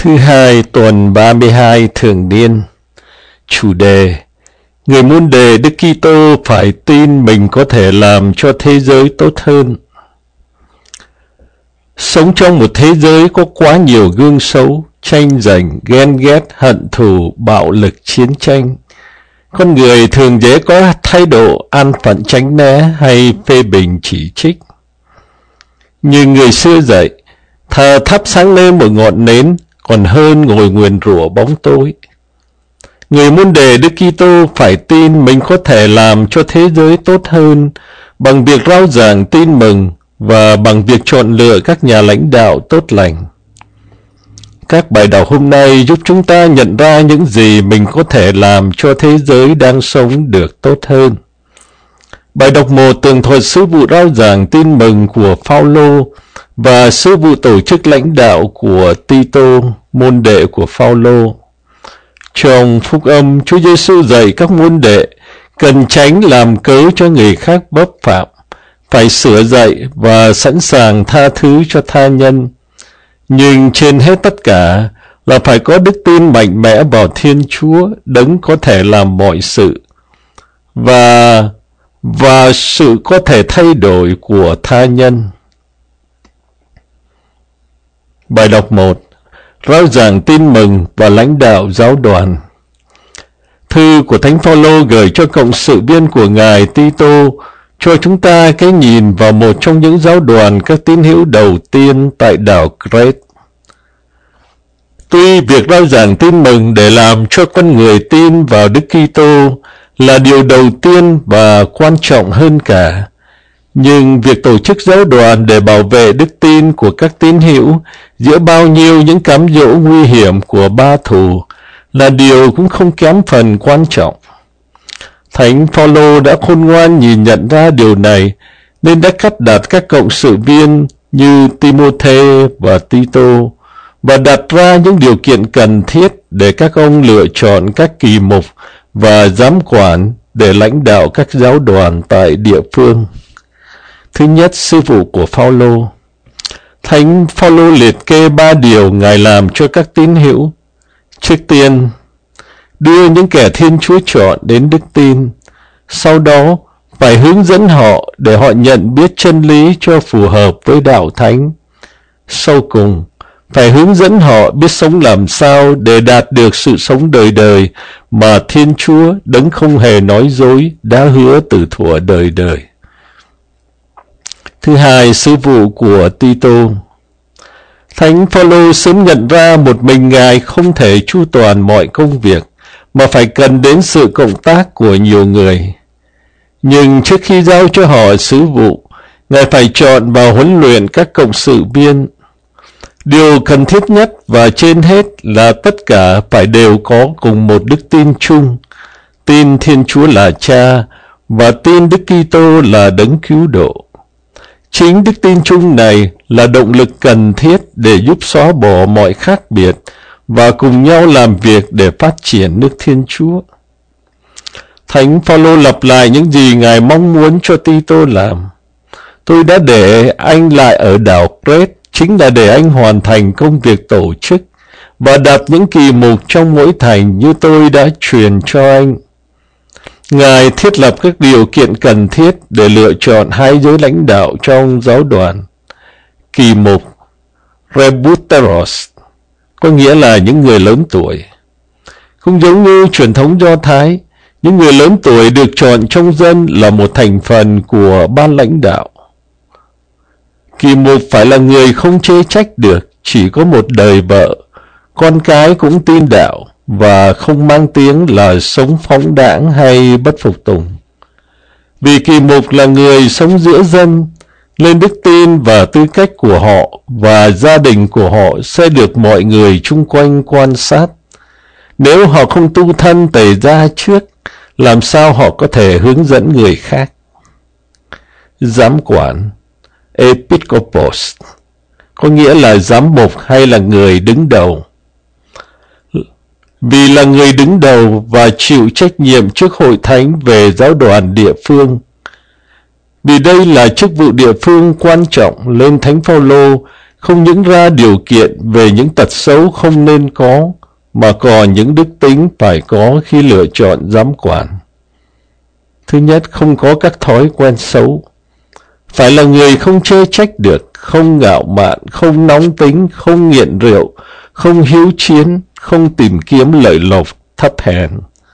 Thứ hai tuần 32 thường niên. Chủ đề: người môn đệ Đức Kitô phải tin mình có thể làm cho thế giới tốt hơn. Sống trong một thế giới có quá nhiều gương xấu, tranh giành, ghen ghét, hận thù, bạo lực, chiến tranh, con người thường dễ có thái độ an phận tránh né hay phê bình chỉ trích. Như người xưa dạy, thà thắp sáng lên một ngọn nến còn hơn ngồi nguyền rủa bóng tối. Người môn đệ Đức Kitô phải tin mình có thể làm cho thế giới tốt hơn bằng việc rao giảng tin mừng và bằng việc chọn lựa các nhà lãnh đạo tốt lành. Các bài đọc hôm nay giúp chúng ta nhận ra những gì mình có thể làm cho thế giới đang sống được tốt hơn. Bài đọc 1 tường thuật sứ vụ rao giảng tin mừng của Phaolô và sứ vụ tổ chức lãnh đạo của Tito, môn đệ của Phaolô. Trong phúc âm, Chúa Giêsu dạy các môn đệ cần tránh làm cớ cho người khác vấp phạm, phải sửa dạy và sẵn sàng tha thứ cho tha nhân. Nhưng trên hết tất cả là phải có đức tin mạnh mẽ vào Thiên Chúa, Đấng có thể làm mọi sự, và sự có thể thay đổi của tha nhân. Bài đọc 1. Rao giảng tin mừng và lãnh đạo giáo đoàn. Thư của Thánh Phaolô gửi cho cộng sự viên của Ngài Tito cho chúng ta cái nhìn vào một trong những giáo đoàn các tín hữu đầu tiên tại đảo Crete. Tuy việc rao giảng tin mừng để làm cho con người tin vào Đức Kitô là điều đầu tiên và quan trọng hơn cả, nhưng việc tổ chức giáo đoàn để bảo vệ đức tin của các tín hữu giữa bao nhiêu những cám dỗ nguy hiểm của ba thù là điều cũng không kém phần quan trọng. Thánh Phaolô đã khôn ngoan nhìn nhận ra điều này nên đã cắt đặt các cộng sự viên như Timôthê và Tito và đặt ra những điều kiện cần thiết để các ông lựa chọn các kỳ mục và giám quản để lãnh đạo các giáo đoàn tại địa phương. Thứ nhất, sứ vụ của Phaolô. Thánh Phaolô liệt kê 3 điều Ngài làm cho các tín hữu. Trước tiên, đưa những kẻ Thiên Chúa chọn đến đức tin. Sau đó, phải hướng dẫn họ để họ nhận biết chân lý cho phù hợp với đạo thánh. Sau cùng, phải hướng dẫn họ biết sống làm sao để đạt được sự sống đời đời mà Thiên Chúa, Đấng không hề nói dối, đã hứa từ thuở đời đời. Thứ hai, sứ vụ của Tito. Thánh Phaolô sớm nhận ra một mình Ngài không thể chu toàn mọi công việc, mà phải cần đến sự cộng tác của nhiều người. Nhưng trước khi giao cho họ sứ vụ, Ngài phải chọn và huấn luyện các cộng sự viên. Điều cần thiết nhất và trên hết là tất cả phải đều có cùng một đức tin chung, tin Thiên Chúa là Cha và tin Đức Kitô là Đấng cứu độ. Chính đức tin chung này là động lực cần thiết để giúp xóa bỏ mọi khác biệt và cùng nhau làm việc để phát triển nước Thiên Chúa. Thánh Phaolô lặp lại những gì Ngài mong muốn cho Tito làm. Tôi đã để anh lại ở đảo Crete chính là để anh hoàn thành công việc tổ chức và đặt những kỳ mục trong mỗi thành như tôi đã truyền cho anh. Ngài thiết lập các điều kiện cần thiết để lựa chọn 2 giới lãnh đạo trong giáo đoàn. Kỳ mục Presbyteros có nghĩa là những người lớn tuổi. Cũng giống như truyền thống Do Thái, những người lớn tuổi được chọn trong dân là một thành phần của ban lãnh đạo. Kỳ mục phải là người không chê trách được, chỉ có một đời vợ, con cái cũng tin đạo và không mang tiếng là sống phóng đãng hay bất phục tùng. Vì kỳ mục là người sống giữa dân, nên đức tin và tư cách của họ và gia đình của họ sẽ được mọi người chung quanh quan sát. Nếu họ không tu thân tẩy gia trước, làm sao họ có thể hướng dẫn người khác? Giám quản Episkopos có nghĩa là giám mục hay là người đứng đầu. Vì là người đứng đầu và chịu trách nhiệm trước hội thánh về giáo đoàn địa phương. Vì đây là chức vụ địa phương quan trọng nên Thánh Phaolô không những ra điều kiện về những tật xấu không nên có, mà còn những đức tính phải có khi lựa chọn giám quản. Thứ nhất, không có các thói quen xấu. Phải là người không chê trách được, không ngạo mạn, không nóng tính, không nghiện rượu, không hiếu chiến, không tìm kiếm lợi lộc thấp hèn.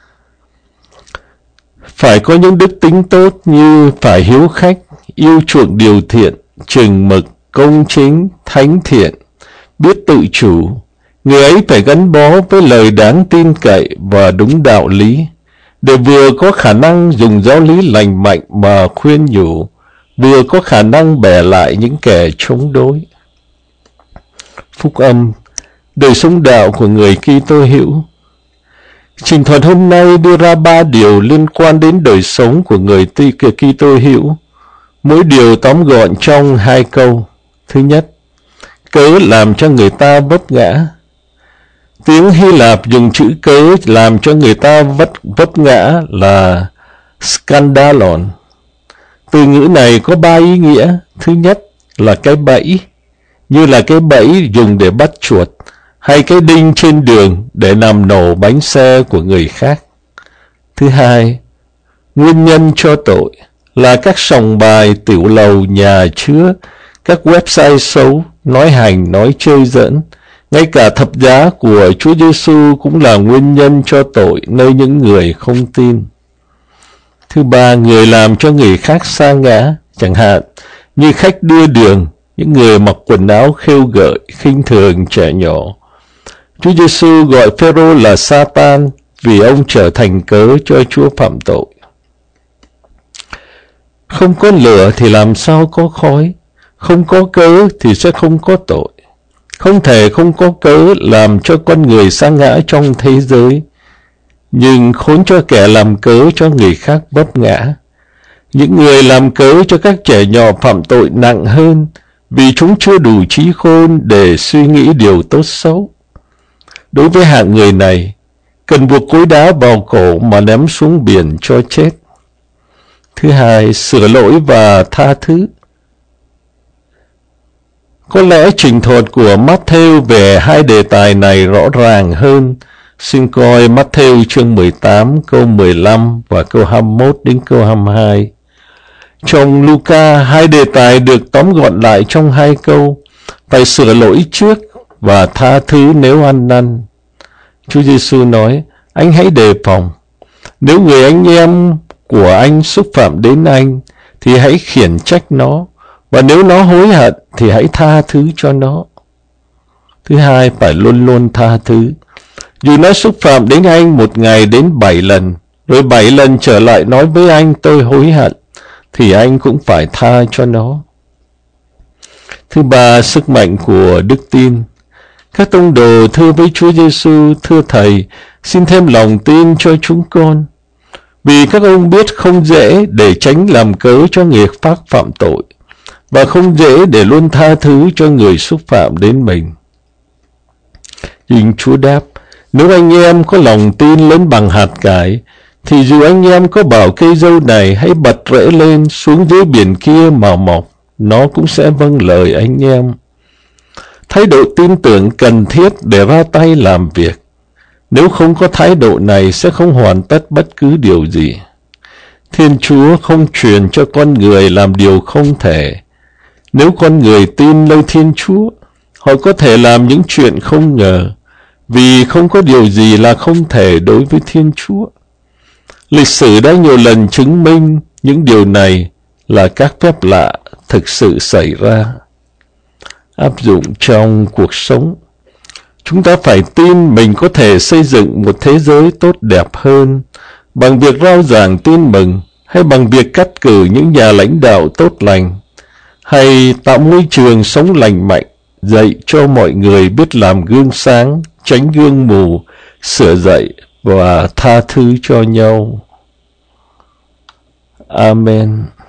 Phải có những đức tính tốt như phải hiếu khách, yêu chuộng điều thiện, chừng mực, công chính, thánh thiện, biết tự chủ. Người ấy phải gắn bó với lời đáng tin cậy và đúng đạo lý, để vừa có khả năng dùng giáo lý lành mạnh mà khuyên nhủ, vừa có khả năng bẻ lại những kẻ chống đối. Phúc âm đời sống đạo của người Kitô hữu. Trình thuật hôm nay đưa ra 3 điều liên quan đến đời sống của người Kitô hữu, mỗi điều tóm gọn trong 2 câu. Thứ nhất, cớ làm cho người ta vấp ngã. Tiếng Hy Lạp dùng chữ cớ làm cho người ta vấp ngã là skandalon. Từ ngữ này có 3 ý nghĩa. Thứ nhất là cái bẫy, như là cái bẫy dùng để bắt chuột, hay cái đinh trên đường để làm nổ bánh xe của người khác. Thứ hai, nguyên nhân cho tội, là các sòng bài, tiểu lầu, nhà chứa, các website xấu, nói hành, nói chơi giỡn. Ngay cả thập giá của Chúa Giêsu cũng là nguyên nhân cho tội nơi những người không tin. Thứ ba, người làm cho người khác sa ngã, chẳng hạn như khách đưa đường, những người mặc quần áo khêu gợi, khinh thường trẻ nhỏ. Chúa Giêsu gọi Phêrô là Satan vì ông trở thành cớ cho Chúa phạm tội. Không có lửa thì làm sao có khói, không có cớ thì sẽ không có tội. Không thể không có cớ làm cho con người sa ngã trong thế giới, nhưng khốn cho kẻ làm cớ cho người khác vấp ngã. Những người làm cớ cho các trẻ nhỏ phạm tội nặng hơn, vì chúng chưa đủ trí khôn để suy nghĩ điều tốt xấu. Đối với hạng người này, cần buộc cối đá vào cổ mà ném xuống biển cho chết. Thứ hai, sửa lỗi và tha thứ. Có lẽ trình thuật của Matthew về 2 đề tài này rõ ràng hơn. Xin coi Matthew chương 18 câu 15 và câu 21 đến câu 22. Trong Luca, 2 đề tài được tóm gọn lại trong 2 câu: phải sửa lỗi trước và tha thứ nếu ăn năn. Chúa Giêsu nói: anh hãy đề phòng. Nếu người anh em của anh xúc phạm đến anh, thì hãy khiển trách nó, và nếu nó hối hận thì hãy tha thứ cho nó. Thứ hai, phải luôn luôn tha thứ. Dù nó xúc phạm đến anh một ngày đến 7 lần, rồi 7 lần trở lại nói với anh tôi hối hận, thì anh cũng phải tha cho nó. Thứ ba, sức mạnh của đức tin. Các tông đồ thưa với Chúa Giêsu: thưa Thầy, xin thêm lòng tin cho chúng con, vì các ông biết không dễ để tránh làm cớ cho người khác phạm tội, và không dễ để luôn tha thứ cho người xúc phạm đến mình. Nhưng Chúa đáp: nếu anh em có lòng tin lớn bằng hạt cải, thì dù anh em có bảo cây dâu này hãy bật rễ lên xuống dưới biển kia mà mọc, nó cũng sẽ vâng lời anh em. Thái độ tin tưởng cần thiết để ra tay làm việc. Nếu không có thái độ này sẽ không hoàn tất bất cứ điều gì. Thiên Chúa không truyền cho con người làm điều không thể. Nếu con người tin nơi Thiên Chúa, họ có thể làm những chuyện không ngờ, vì không có điều gì là không thể đối với Thiên Chúa. Lịch sử đã nhiều lần chứng minh những điều này là các phép lạ thực sự xảy ra. Áp dụng trong cuộc sống, chúng ta phải tin mình có thể xây dựng một thế giới tốt đẹp hơn bằng việc rao giảng tin mừng, hay bằng việc cắt cử những nhà lãnh đạo tốt lành, hay tạo môi trường sống lành mạnh, dạy cho mọi người biết làm gương sáng, tránh gương mù, sửa dạy và tha thứ cho nhau. Amen.